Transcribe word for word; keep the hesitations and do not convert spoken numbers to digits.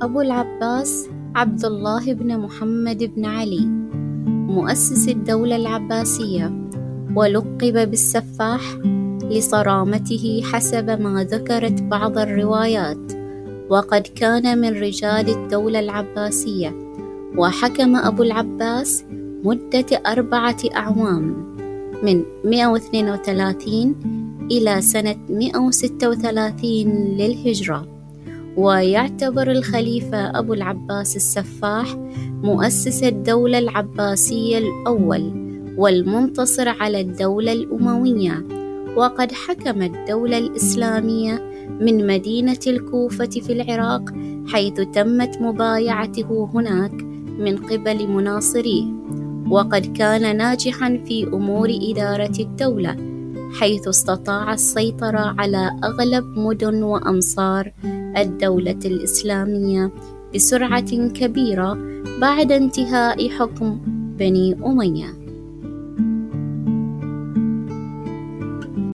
أبو العباس عبد الله بن محمد بن علي، مؤسس الدولة العباسية، ولقب بالسفاح لصرامته حسب ما ذكرت بعض الروايات، وقد كان من رجال الدولة العباسية. وحكم أبو العباس مدة أربعة أعوام من مئة واثنين وثلاثين إلى سنة مئة وستة وثلاثين للهجرة. ويعتبر الخليفة أبو العباس السفاح مؤسس الدولة العباسية الأول والمنتصر على الدولة الأموية، وقد حكم الدولة الإسلامية من مدينة الكوفة في العراق، حيث تمت مبايعته هناك من قبل مناصريه. وقد كان ناجحا في أمور إدارة الدولة، حيث استطاع السيطرة على أغلب مدن وأمصار الدولة الإسلامية بسرعة كبيرة بعد انتهاء حكم بني أمية.